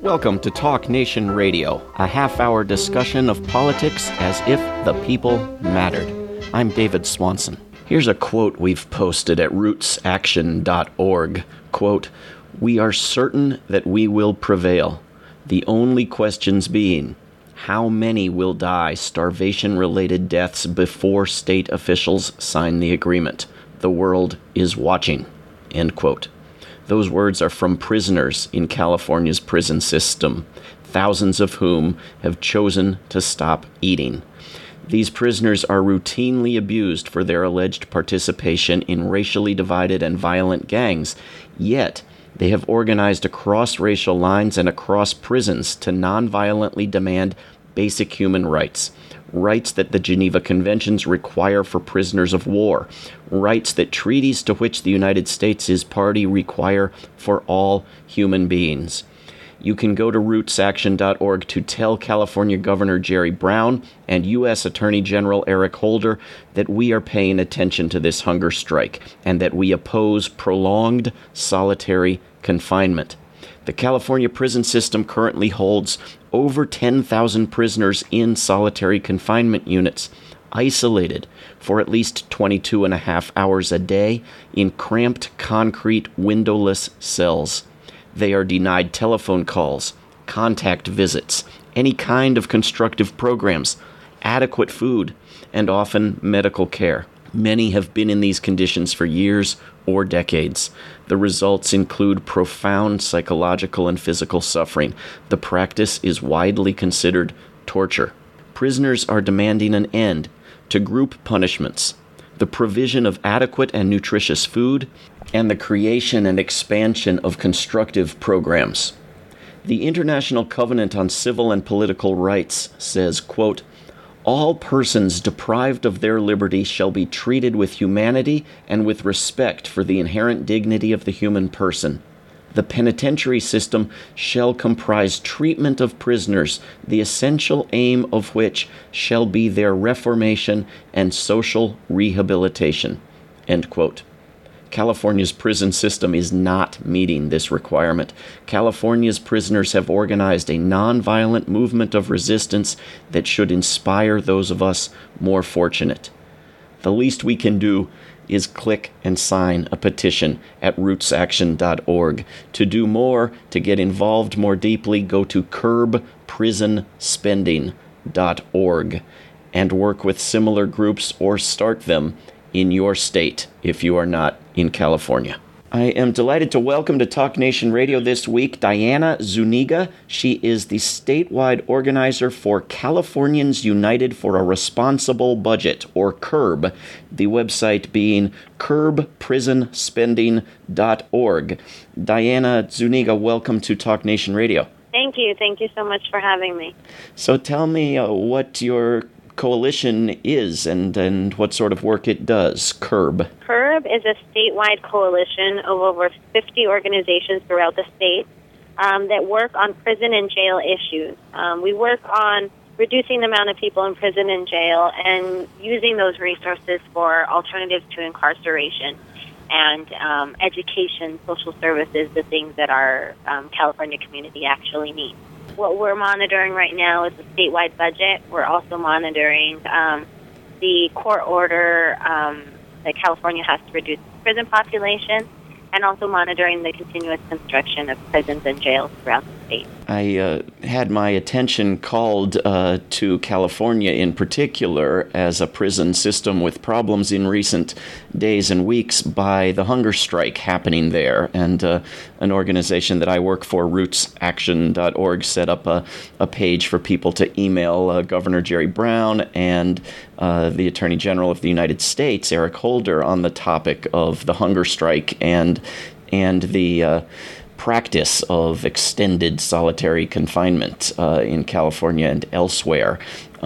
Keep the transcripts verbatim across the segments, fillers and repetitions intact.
Welcome to Talk Nation Radio, a half-hour discussion of politics as if the people mattered. I'm David Swanson. Here's a quote we've posted at roots action dot org. Quote, "We are certain that we will prevail. The only questions being, how many will die starvation-related deaths before state officials sign the agreement? The world is watching." End quote. Those words are from prisoners in California's prison system, thousands of whom have chosen to stop eating. These prisoners are routinely abused for their alleged participation in racially divided and violent gangs, yet they have organized across racial lines and across prisons to nonviolently demand basic human rights. Rights that the Geneva Conventions require for prisoners of war, rights that treaties to which the United States is party require for all human beings. You can go to roots action dot org to tell California Governor Jerry Brown and U S Attorney General Eric Holder that we are paying attention to this hunger strike and that we oppose prolonged solitary confinement. The California prison system currently holds over ten thousand prisoners in solitary confinement units, isolated for at least twenty-two and a half hours a day in cramped concrete windowless cells. They are denied telephone calls, contact visits, any kind of constructive programs, adequate food, and often medical care. Many have been in these conditions for years or decades. The results include profound psychological and physical suffering. The practice is widely considered torture. Prisoners are demanding an end to group punishments, the provision of adequate and nutritious food, and the creation and expansion of constructive programs. The International Covenant on Civil and Political Rights says, quote, "All persons deprived of their liberty shall be treated with humanity and with respect for the inherent dignity of the human person. The penitentiary system shall comprise treatment of prisoners, the essential aim of which shall be their reformation and social rehabilitation." End quote. California's prison system is not meeting this requirement. California's prisoners have organized a nonviolent movement of resistance that should inspire those of us more fortunate. The least we can do is click and sign a petition at roots action dot org. To do more, to get involved more deeply, go to curb prison spending dot org and work with similar groups or start them in your state if you are not in California. I am delighted to welcome to Talk Nation Radio this week Diana Zuniga. She is the statewide organizer for Californians United for a Responsible Budget, or CURB, the website being curb prison spending dot org. Diana Zuniga, welcome to Talk Nation Radio. Thank you. Thank you so much for having me. So tell me uh, what your coalition is and, and what sort of work it does. CURB. CURB is a statewide coalition of over fifty organizations throughout the state um, that work on prison and jail issues. Um, we work on reducing the amount of people in prison and jail and using those resources for alternatives to incarceration and um, education, social services, the things that our um, California community actually needs. What we're monitoring right now is the statewide budget. We're also monitoring um, the court order um, that California has to reduce the prison population, and also monitoring the continuous construction of prisons and jails throughout the state. I uh, had my attention called uh, to California in particular as a prison system with problems in recent days and weeks by the hunger strike happening there. And uh, an organization that I work for, roots action dot org, set up a, a page for people to email uh, Governor Jerry Brown and uh, the Attorney General of the United States, Eric Holder, on the topic of the hunger strike and and the uh, practice of extended solitary confinement uh, in California and elsewhere.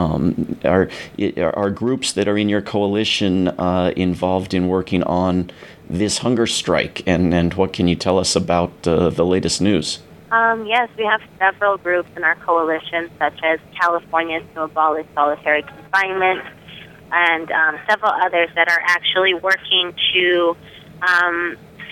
Um, are, are groups that are in your coalition uh, involved in working on this hunger strike? And, and what can you tell us about uh, the latest news? Um, yes, we have several groups in our coalition, such as Californians to Abolish Solitary Confinement, and um, several others that are actually working to um,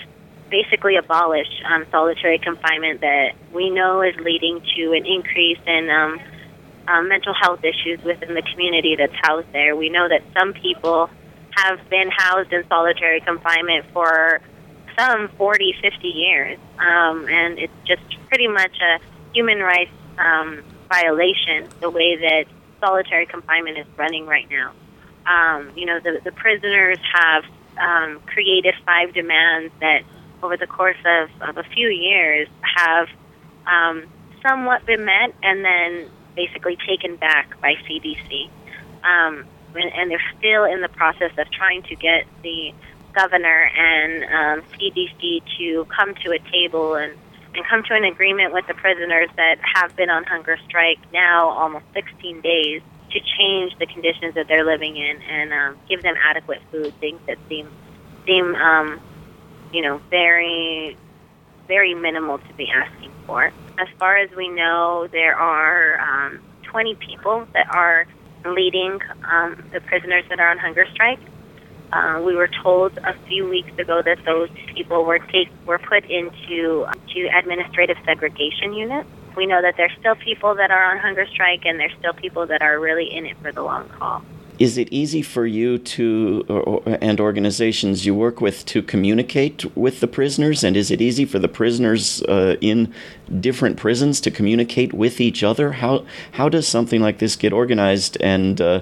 basically abolish um, solitary confinement that we know is leading to an increase in um, um, mental health issues within the community that's housed there. We know that some people have been housed in solitary confinement for some forty, fifty years, um, and it's just pretty much a human rights um, violation, the way that solitary confinement is running right now. Um, you know, the, the prisoners have um, created five demands that over the course of, of a few years have um, somewhat been met and then basically taken back by C D C. Um, and, and they're still in the process of trying to get the governor and um, C D C to come to a table and, and come to an agreement with the prisoners that have been on hunger strike now almost sixteen days to change the conditions that they're living in and um, give them adequate food, things that seem, seem um, you know, very, very minimal to be asking for. As far as we know, there are um, twenty people that are leading um, the prisoners that are on hunger strike. Uh, we were told a few weeks ago that those people were take, were put into to administrative segregation units. We know that there's still people that are on hunger strike, and there's still people that are really in it for the long haul. Is it easy for you to, or, and organizations you work with, to communicate with the prisoners? And is it easy for the prisoners uh, in different prisons to communicate with each other? How how does something like this get organized and uh,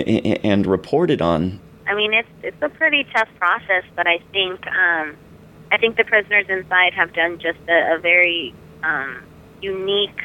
and reported on? I mean, it's it's a pretty tough process, but I think um, I think the prisoners inside have done just a, a very um, unique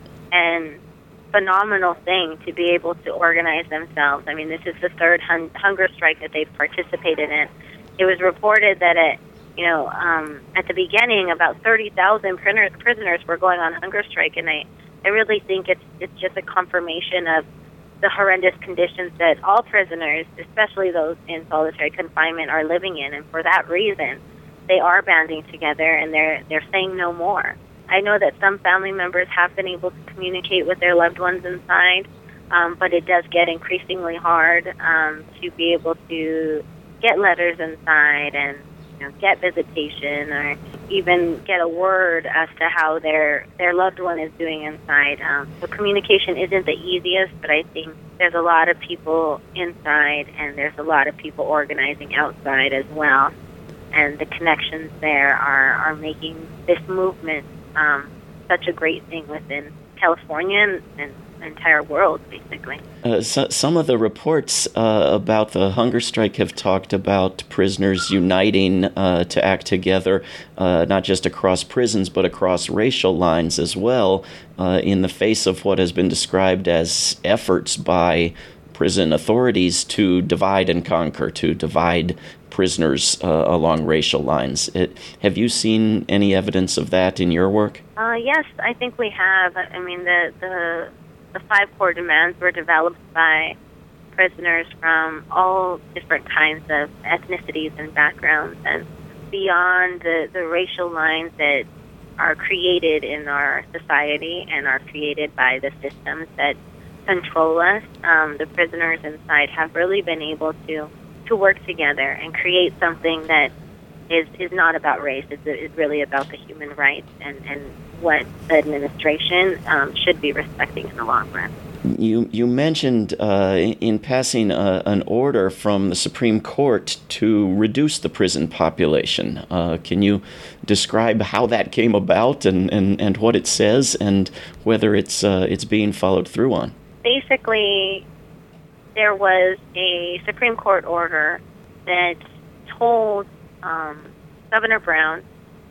and phenomenal thing to be able to organize themselves. I mean, this is the third hun- hunger strike that they've participated in. It was reported that at, you know, um, at the beginning, about thirty thousand prisoners were going on hunger strike, and I, I really think it's it's just a confirmation of the horrendous conditions that all prisoners, especially those in solitary confinement, are living in, and for that reason, they are banding together and they're they're saying no more. I know that some family members have been able to communicate with their loved ones inside, um, but it does get increasingly hard um, to be able to get letters inside and, you know, get visitation or even get a word as to how their their loved one is doing inside. Um, so communication isn't the easiest, but I think there's a lot of people inside and there's a lot of people organizing outside as well. And the connections there are, are making this movement Um, such a great thing within California and, and the entire world, basically. Uh, so, some of the reports uh, about the hunger strike have talked about prisoners uniting uh, to act together, uh, not just across prisons, but across racial lines as well, uh, in the face of what has been described as efforts by prison authorities to divide and conquer, to divide prisoners uh, along racial lines. It, have you seen any evidence of that in your work? Uh, yes, I think we have. I mean, the, the the five core demands were developed by prisoners from all different kinds of ethnicities and backgrounds, and beyond the, the racial lines that are created in our society and are created by the systems that control us, um, the prisoners inside have really been able to to work together and create something that is, is not about race. It's, it's really about the human rights and, and what the administration um, should be respecting in the long run. You you mentioned uh, in passing uh, an order from the Supreme Court to reduce the prison population. Uh, can you describe how that came about and, and, and what it says and whether it's uh, it's being followed through on? Basically, there was a Supreme Court order that told um, Governor Brown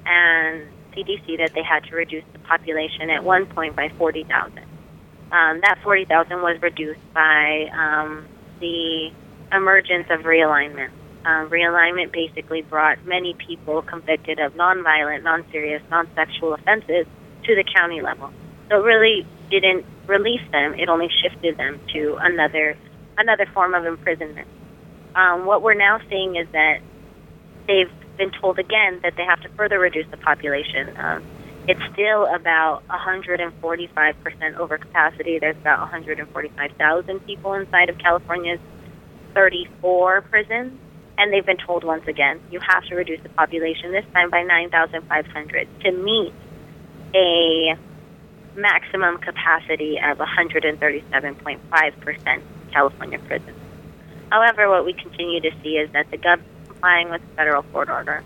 and C D C that they had to reduce the population at one point by forty thousand. Um, that forty thousand was reduced by um, the emergence of realignment. Uh, realignment basically brought many people convicted of nonviolent, non-serious, non-sexual offenses to the county level. So it really didn't release them. It only shifted them to another another form of imprisonment. Um, what we're now seeing is that they've been told again that they have to further reduce the population. Um, it's still about one hundred forty-five percent over capacity. There's about one hundred forty-five thousand people inside of California's thirty-four prisons. And they've been told once again, you have to reduce the population, this time by nine thousand five hundred, to meet a maximum capacity of one hundred thirty-seven point five percent California prisons. However, what we continue to see is that the government is complying with the federal court order.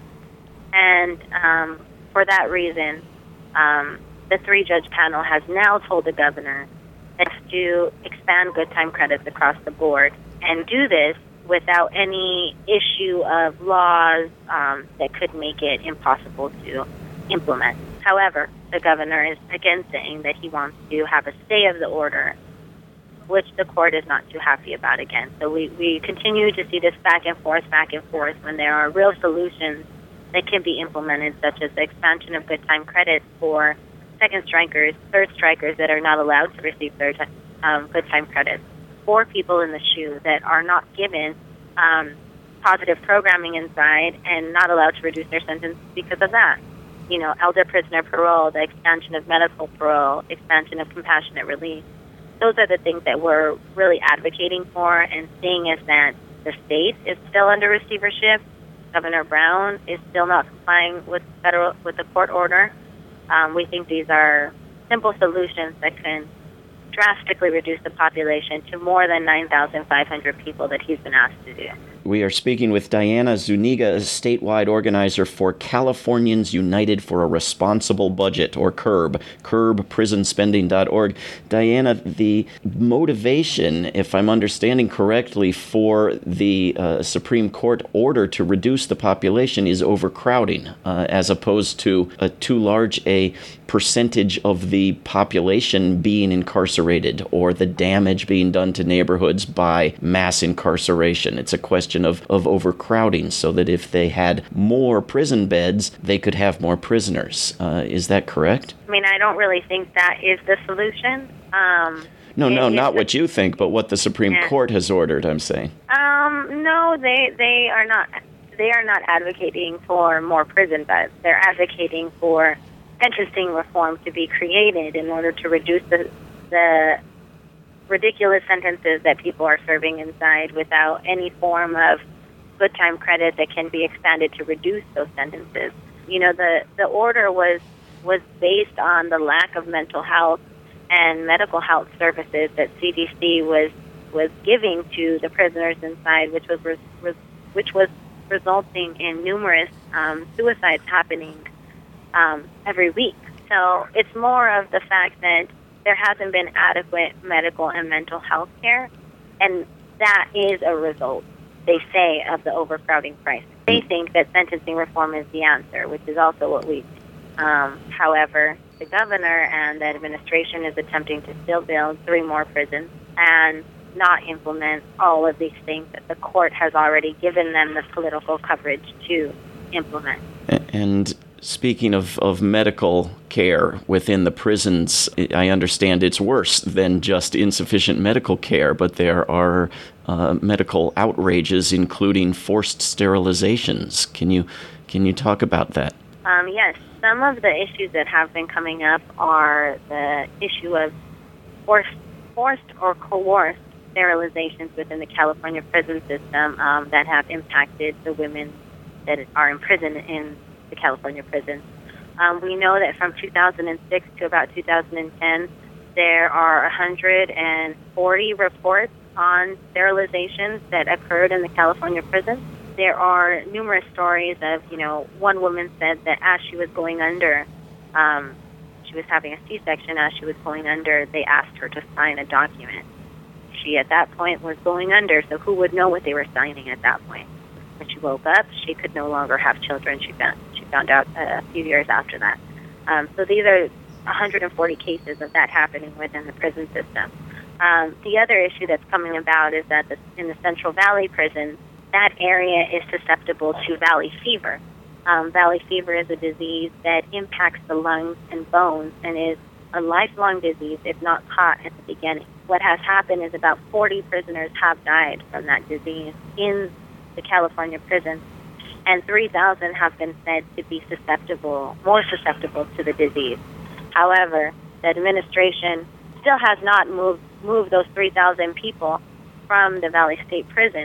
And um, for that reason, um, the three-judge panel has now told the governor that to expand good time credits across the board and do this without any issue of laws um, that could make it impossible to implement. However, the governor is again saying that he wants to have a stay of the order, which the court is not too happy about again. So we, we continue to see this back and forth, back and forth, when there are real solutions that can be implemented, such as the expansion of good time credits for second strikers, third strikers that are not allowed to receive third um, good time credits, for people in the shoe that are not given um, positive programming inside and not allowed to reduce their sentence because of that. You know, elder prisoner parole, the expansion of medical parole, expansion of compassionate release. Those are the things that we're really advocating for, and seeing is that the state is still under receivership. Governor Brown is still not complying with federal with the court order. Um, we think these are simple solutions that can drastically reduce the population to more than nine thousand five hundred people that he's been asked to do. We are speaking with Diana Zuniga, a statewide organizer for Californians United for a Responsible Budget, or CURB, curb prison spending dot org. Diana, the motivation, if I'm understanding correctly, for the uh, Supreme Court order to reduce the population is overcrowding, uh, as opposed to a too large a percentage of the population being incarcerated or the damage being done to neighborhoods by mass incarceration. It's a question of, of overcrowding, so that if they had more prison beds, they could have more prisoners. Uh, is that correct? I mean, I don't really think that is the solution. Um, no, no, not the, what you think, but what the Supreme yeah. Court has ordered, I'm saying. Um, no, they they are not. They are not advocating for more prison beds. They're advocating for sentencing reform to be created in order to reduce the the ridiculous sentences that people are serving inside without any form of good time credit that can be expanded to reduce those sentences. You know, the, the order was was based on the lack of mental health and medical health services that C D C was was giving to the prisoners inside, which was res, res, which was resulting in numerous um, suicides happening um, every week. So it's more of the fact that there hasn't been adequate medical and mental health care, and that is a result, they say, of the overcrowding crisis. They think that sentencing reform is the answer, which is also what we um, however, the governor and the administration is attempting to still build three more prisons and not implement all of these things that the court has already given them the political coverage to implement. And speaking of, of medical care within the prisons, I understand it's worse than just insufficient medical care, but there are uh, medical outrages, including forced sterilizations. Can you can you talk about that? Um, yes. Some of the issues that have been coming up are the issue of forced, forced or coerced sterilizations within the California prison system um, that have impacted the women that are in prison in the California prisons. Um, we know that from two thousand six to about two thousand ten, there are one hundred forty reports on sterilizations that occurred in the California prisons. There are numerous stories of, you know, one woman said that as she was going under, um, she was having a C-section, as she was going under, they asked her to sign a document. She, at that point, was going under, so who would know what they were signing at that point? When she woke up, she could no longer have children. She found she found out a few years after that. Um, so these are one hundred forty cases of that happening within the prison system. Um, the other issue that's coming about is that the, in the Central Valley prison, that area is susceptible to valley fever. Um, valley fever is a disease that impacts the lungs and bones and is a lifelong disease if not caught at the beginning. What has happened is about forty prisoners have died from that disease in the California prison, and three thousand have been said to be susceptible, more susceptible to the disease. However, the administration still has not moved moved those three thousand people from the Valley State Prison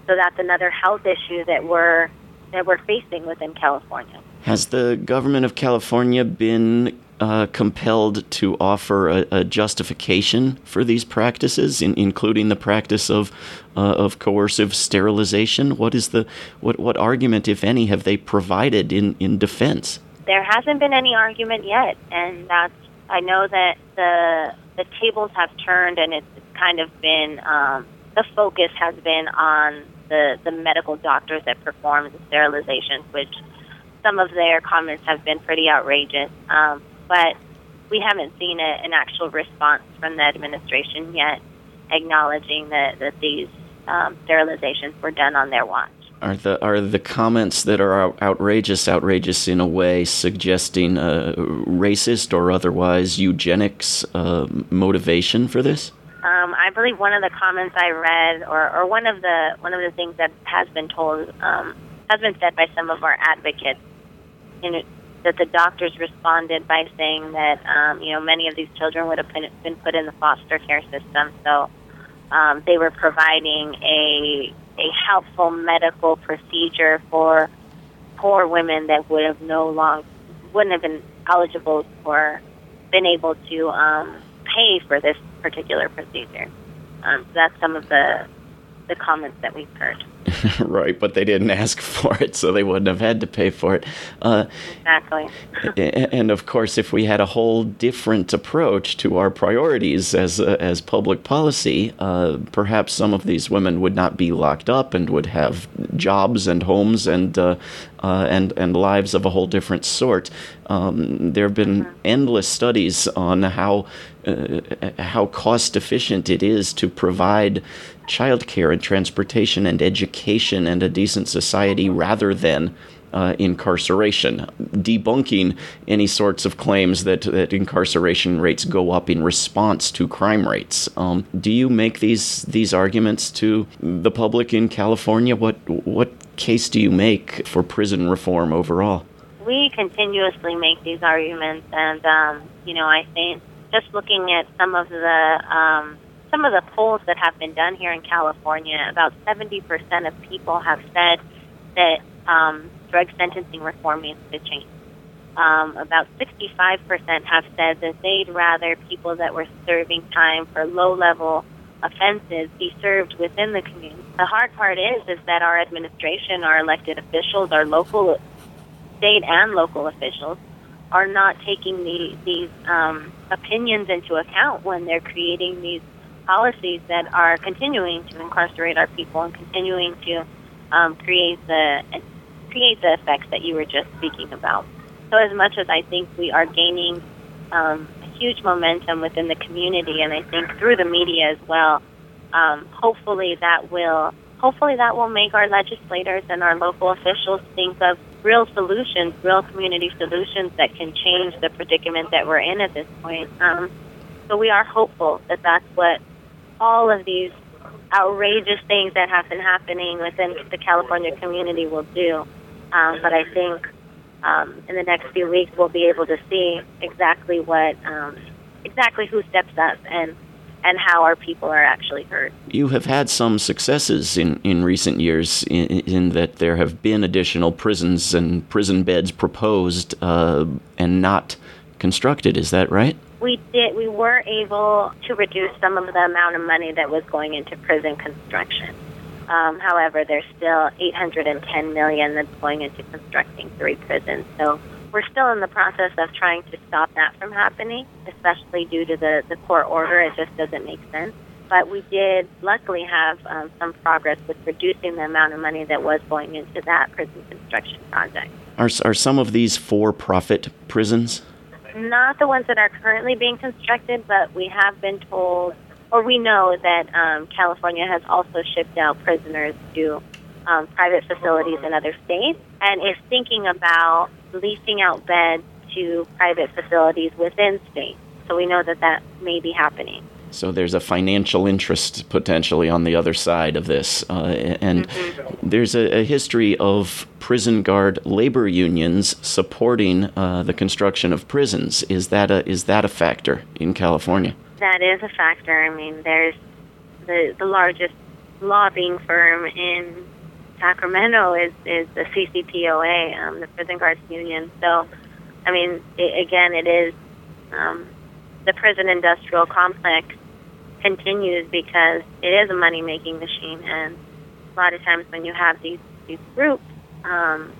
so that's another health issue that we're that we're facing within California. Has the government of California been uh, compelled to offer a, a justification for these practices, in, including the practice of uh, of coercive sterilization? What is the what what argument, if any, have they provided in, in defense? There hasn't been any argument yet, and that's I know that the the tables have turned, and it's kind of been um, the focus has been on the the medical doctors that perform the sterilizations, which some of their comments have been pretty outrageous. Um, but we haven't seen a, an actual response from the administration yet, acknowledging that that these um, sterilizations were done on their watch. Are the are the comments that are out- outrageous outrageous in a way suggesting uh, racist or otherwise eugenics uh, motivation for this? Um, I believe one of the comments I read, or, or one of the one of the things that has been told, um, has been said by some of our advocates, you know, that the doctors responded by saying that um, you know many of these children would have been, been put in the foster care system, so um, they were providing a a helpful medical procedure for poor women that would have no long wouldn't have been eligible or been able to um, pay for this particular procedure. Um, so that's some of the the comments that we've heard. Right, but they didn't ask for it, so they wouldn't have had to pay for it. Uh, exactly. And of course, if we had a whole different approach to our priorities as uh, as public policy, uh, perhaps some of these women would not be locked up and would have jobs and homes and uh, uh, and and lives of a whole different sort. Um, there have been mm-hmm. endless studies on how uh, how cost efficient it is to provide childcare and transportation and education and a decent society rather than uh, incarceration, debunking any sorts of claims that, that incarceration rates go up in response to crime rates. Um, do you make these these arguments to the public in California? What what case do you make for prison reform overall? We continuously make these arguments, and um, you know, I think just looking at some of the um, some of the polls that have been done here in California, about seventy percent of people have said that um, drug sentencing reform needs to change. Um, about sixty-five percent have said that they'd rather people that were serving time for low-level offenses be served within the community. The hard part is, is that our administration, our elected officials, our local, state and local officials are not taking the, these um, opinions into account when they're creating these policies that are continuing to incarcerate our people and continuing to um, create the create the effects that you were just speaking about. So as much as I think we are gaining um, a huge momentum within the community, and I think through the media as well, um, hopefully that will hopefully that will make our legislators and our local officials think of real solutions, real community solutions that can change the predicament that we're in at this point. Um, so we are hopeful that that's what all of these outrageous things that have been happening within the California community will do. Um, but I think um, in the next few weeks we'll be able to see exactly what, um, exactly who steps up and and how our people are actually heard. You have had some successes in, in recent years in, in that there have been additional prisons and prison beds proposed uh, and not constructed. Is that right? We did. We were able to reduce some of the amount of money that was going into prison construction. Um, however, there's still eight hundred ten million dollars that's going into constructing three prisons. So we're still in the process of trying to stop that from happening, especially due to the, the court order. It just doesn't make sense. But we did luckily have um, some progress with reducing the amount of money that was going into that prison construction project. Are, are some of these for-profit prisons? Not the ones that are currently being constructed, but we have been told, or we know that um, California has also shipped out prisoners to um, private facilities in other states and is thinking about leasing out beds to private facilities within states. So we know that that may be happening. So there's a financial interest potentially on the other side of this. Uh, and mm-hmm. there's a, a history of prison guard labor unions supporting uh, the construction of prisons. Is that a, is that a factor in California? That is a factor. I mean, there's the, the largest lobbying firm in Sacramento is, is the C C P O A, um, the Prison Guards Union. So, I mean, it, again, it is um, the prison industrial complex continues because it is a money-making machine, and a lot of times when you have these, these groups um,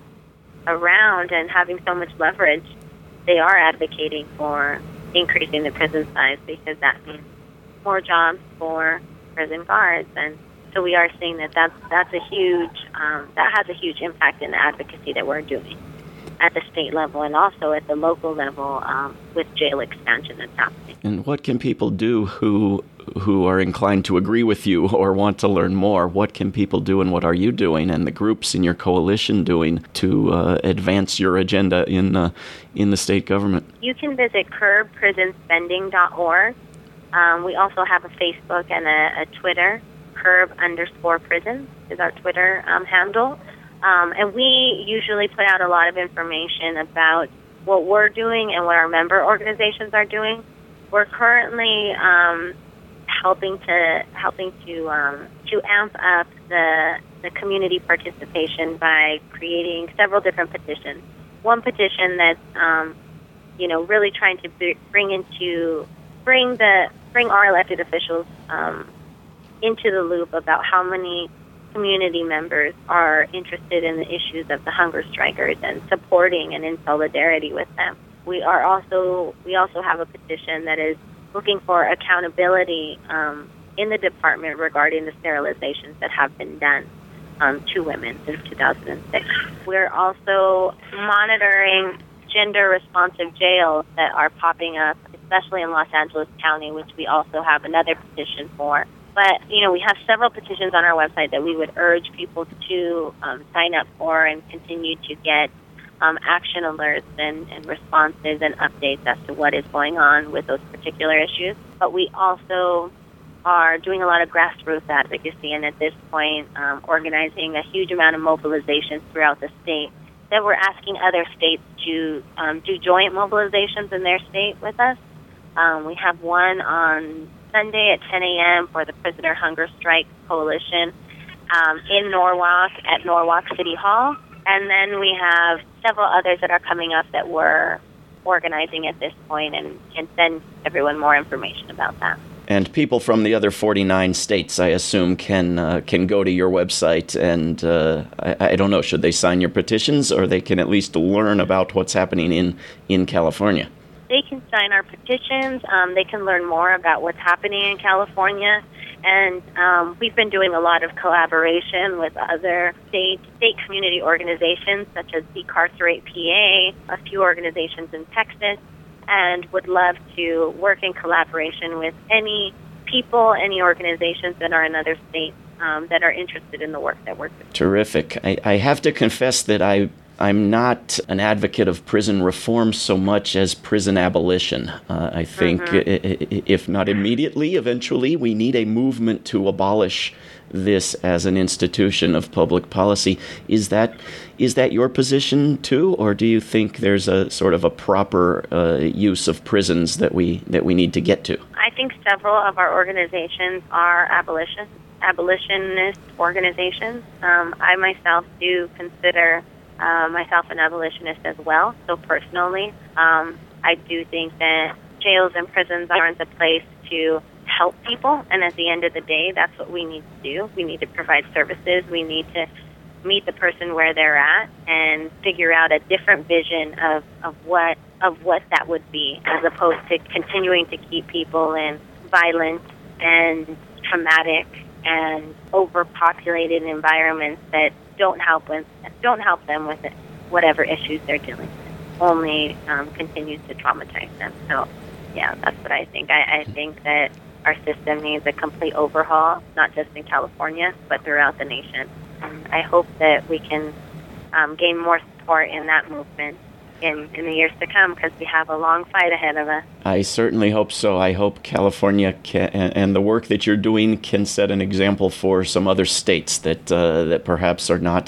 around and having so much leverage, they are advocating for increasing the prison size because that means more jobs for prison guards. And so we are seeing that that's, that's a huge, um, that has a huge impact in the advocacy that we're doing at the state level and also at the local level um, with jail expansion that's happening. And what can people do who who are inclined to agree with you or want to learn more? What can people do, and what are you doing and the groups in your coalition doing to uh, advance your agenda in uh, in the state government? You can visit curb prison spending dot org. Um, we also have a Facebook and a, a Twitter. Curb underscore prison is our Twitter um, handle. Um, and we usually put out a lot of information about what we're doing and what our member organizations are doing. We're currently um, helping to helping to um, to amp up the the community participation by creating several different petitions. One petition that's um, you know really trying to b- bring into bring the bring our elected officials um, into the loop about how many community members are interested in the issues of the hunger strikers and supporting and in solidarity with them. We are also we also have a petition that is looking for accountability um, in the department regarding the sterilizations that have been done um, to women since two thousand six. We're also monitoring gender-responsive jails that are popping up, especially in Los Angeles County, which we also have another petition for. But, you know, we have several petitions on our website that we would urge people to um, sign up for and continue to get um, action alerts and, and responses and updates as to what is going on with those particular issues. But we also are doing a lot of grassroots advocacy and at this point um, organizing a huge amount of mobilizations throughout the state that we're asking other states to um, do joint mobilizations in their state with us. Um, we have one on Sunday at ten a.m. for the Prisoner Hunger Strike Coalition um, in Norwalk at Norwalk City Hall. And then we have several others that are coming up that we're organizing at this point and can send everyone more information about that. And people from the other forty-nine states, I assume, can uh, can go to your website and, uh, I, I don't know, should they sign your petitions or they can at least learn about what's happening in, in California? They can sign our petitions. Um, they can learn more about what's happening in California. And um, we've been doing a lot of collaboration with other state state community organizations, such as Decarcerate P A, a few organizations in Texas, and would love to work in collaboration with any people, any organizations that are in other states um, that are interested in the work that we're doing. Terrific. I, I have to confess that I I'm not an advocate of prison reform so much as prison abolition. Uh, I think, mm-hmm. I- if not immediately, eventually, we need a movement to abolish this as an institution of public policy. Is that is that your position too, or do you think there's a sort of a proper uh, use of prisons that we that we need to get to? I think several of our organizations are abolition abolitionist organizations. Um, I myself do consider Uh, myself an abolitionist as well. So personally, um, I do think that jails and prisons aren't the place to help people. And at the end of the day, that's what we need to do. We need to provide services. We need to meet the person where they're at and figure out a different vision of, of what of what that would be, as opposed to continuing to keep people in violent and traumatic and overpopulated environments that don't help with don't help them with it, whatever issues they're dealing with. Only um, continues to traumatize them. So, yeah, that's what I think. I, I think that our system needs a complete overhaul, not just in California, but throughout the nation. And I hope that we can um, gain more support in that movement in, in the years to come, because we have a long fight ahead of us. I certainly hope so. I hope California can, and the work that you're doing can set an example for some other states that uh, that perhaps are not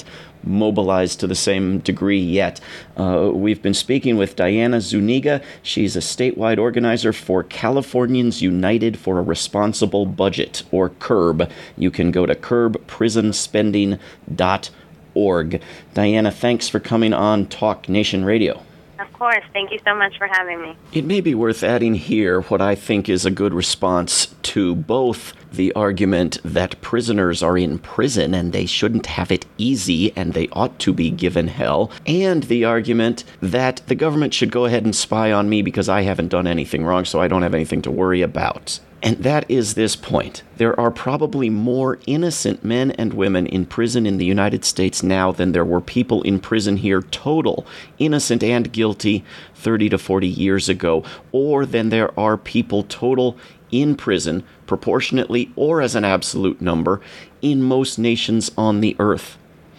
mobilized to the same degree yet. Uh, we've been speaking with Diana Zuniga. She's a statewide organizer for Californians United for a Responsible Budget, or CURB. You can go to curb prison spending dot org. Diana, thanks for coming on Talk Nation Radio. Of course. Thank you so much for having me. It may be worth adding here what I think is a good response to both the argument that prisoners are in prison and they shouldn't have it easy and they ought to be given hell, and the argument that the government should go ahead and spy on me because I haven't done anything wrong, so I don't have anything to worry about. And that is this point. There are probably more innocent men and women in prison in the United States now than there were people in prison here total, innocent and guilty, thirty to forty years ago, or than there are people total in prison, proportionately or as an absolute number, in most nations on the earth.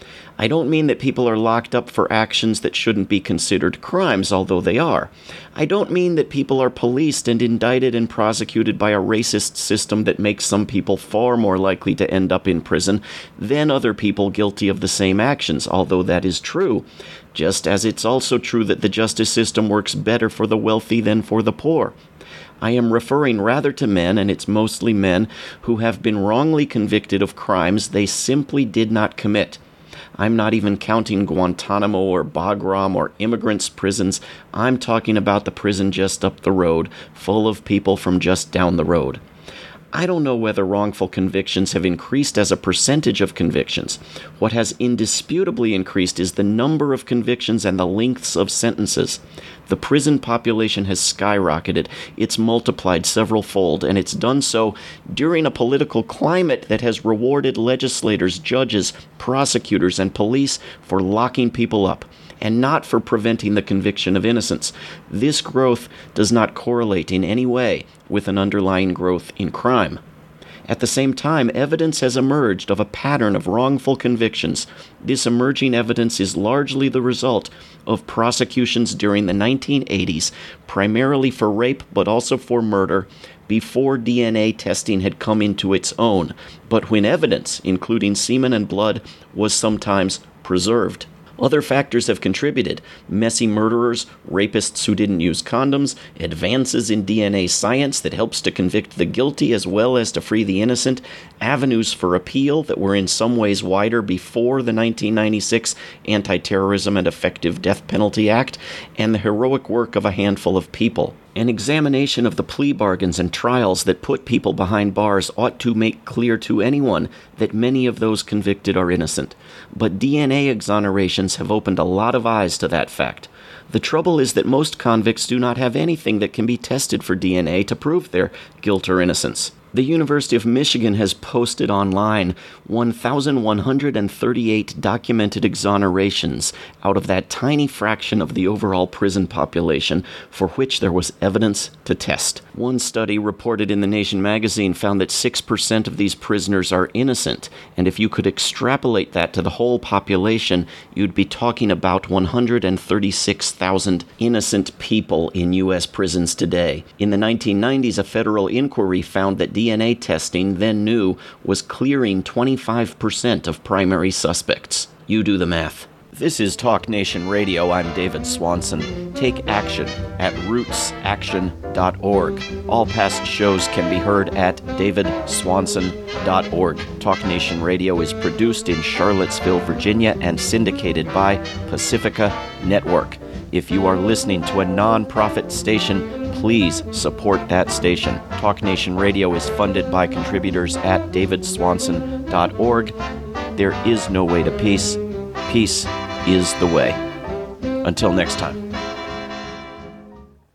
I don't mean that people are locked up for actions that shouldn't be considered crimes, although they are. I don't mean that people are policed and indicted and prosecuted by a racist system that makes some people far more likely to end up in prison than other people guilty of the same actions, although that is true, just as it's also true that the justice system works better for the wealthy than for the poor. I am referring rather to men, and it's mostly men, who have been wrongly convicted of crimes they simply did not commit. I'm not even counting Guantanamo or Bagram or immigrants' prisons. I'm talking about the prison just up the road, full of people from just down the road. I don't know whether wrongful convictions have increased as a percentage of convictions. What has indisputably increased is the number of convictions and the lengths of sentences. The prison population has skyrocketed. It's multiplied several fold, and it's done so during a political climate that has rewarded legislators, judges, prosecutors, and police for locking people up, and not for preventing the conviction of innocents. This growth does not correlate in any way with an underlying growth in crime. At the same time, evidence has emerged of a pattern of wrongful convictions. This emerging evidence is largely the result of prosecutions during the nineteen eighties, primarily for rape but also for murder, before D N A testing had come into its own, but when evidence, including semen and blood, was sometimes preserved. Other factors have contributed: messy murderers, rapists who didn't use condoms, advances in D N A science that helps to convict the guilty as well as to free the innocent, avenues for appeal that were in some ways wider before the nineteen ninety-six Anti-Terrorism and Effective Death Penalty Act, and the heroic work of a handful of people. An examination of the plea bargains and trials that put people behind bars ought to make clear to anyone that many of those convicted are innocent. But D N A exonerations have opened a lot of eyes to that fact. The trouble is that most convicts do not have anything that can be tested for D N A to prove their guilt or innocence. The University of Michigan has posted online one thousand one hundred thirty-eight documented exonerations out of that tiny fraction of the overall prison population for which there was evidence to test. One study reported in The Nation magazine found that six percent of these prisoners are innocent, and if you could extrapolate that to the whole population, you'd be talking about one hundred thirty-six thousand innocent people in U S prisons today. In the nineteen nineties, a federal inquiry found that D N A testing, then new, was clearing twenty-five percent of primary suspects. You do the math. This is Talk Nation Radio. I'm David Swanson. Take action at roots action dot org. All past shows can be heard at david swanson dot org. Talk Nation Radio is produced in Charlottesville, Virginia, and syndicated by Pacifica Network. If you are listening to a non-profit station, please support that station. Talk Nation Radio is funded by contributors at david swanson dot org. There is no way to peace. Peace is the way. Until next time.